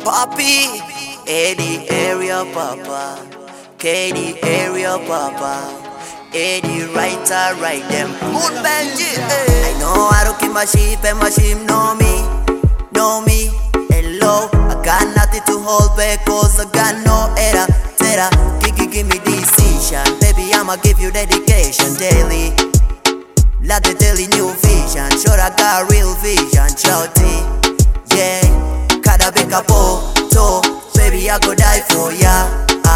Papi, Eddie area papa, KD area papa, Eddie writer write them. Moon Benji, I know how to keep my sheep and my sheep know me. Hello, I got nothing to hold back cause I got no error. Terror, give me decision. Baby, I'ma give you dedication daily. Like the daily new vision. Sure I got real vision, shouty. Yeah, kada beka poto. Baby, I go die for ya.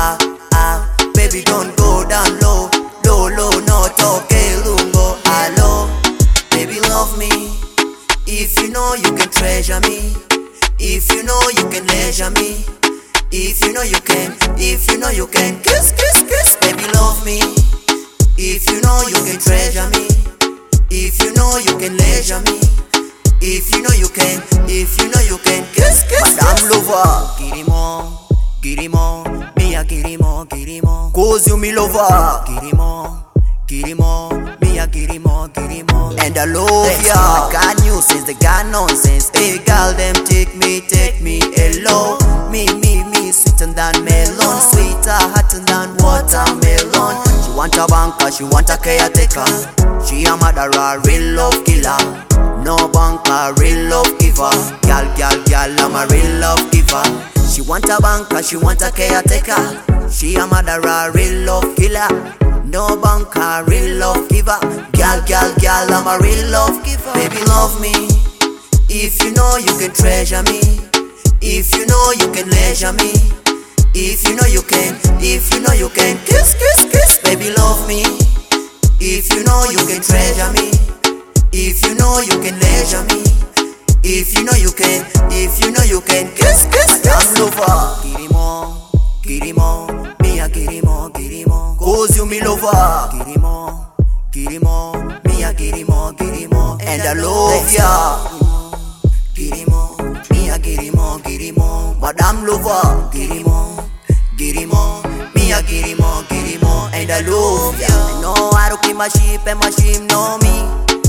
Baby, don't go down low. No toke lungo. Hello, baby, love me. If you know you can treasure me. If you know you can leisure me. If you know you can kiss, baby, love me. If you know you can treasure me. If you know you can leisure me. If you know you can kiss, Madame Lover. Get him on, me a get him on. Cause you me lover. Get him on, me a get him on. And I love ya. I got nuisance, they got nonsense. Hey girl, them take me hello. Me, sweeter than melon, sweeter, hotter than watermelon. She want a banker, she want a caretaker. She a murderer, real love killer. No banker, real love giver. Girl, I'm a real love giver. She want a banker, she want a caretaker. She a murderer, real love killer. No banker, real love giver. Girl, I'm a real love giver. Baby, love me. If you know you can treasure me. If you know you can leisure me. If you know you can kiss, baby, love me. If you know you can treasure me. If you know you can leisure me. If you know you can kiss, Madame Lover. Get him on, me a get him on. Cause you me lover. Get him on, me a get him on. And I love ya. Get him on, me a get him on. Madame Lover. Get him on, me a get him on. And I love ya. I know how to keep my sheep and my sheep know me.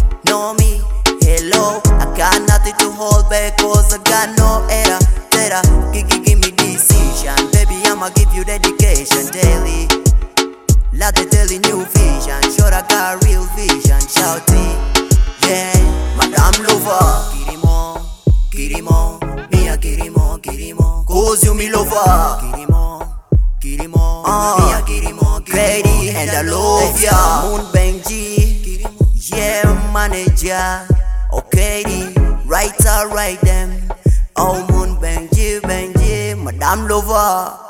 Hello, I got nothing to hold back cause I got no error. Terror, give me decision. Baby, I'ma give you dedication daily. Like the daily new vision. Sure I got real vision, shouty. Yeah, Madame Lover. Get him on, me a get him on. Cause you me lover. Get him on, me a get him on. Ready and I love ya. Moon Benji, yeah, manager. Okay, writer, write them. Oh, Moon Benji, Madame Lover.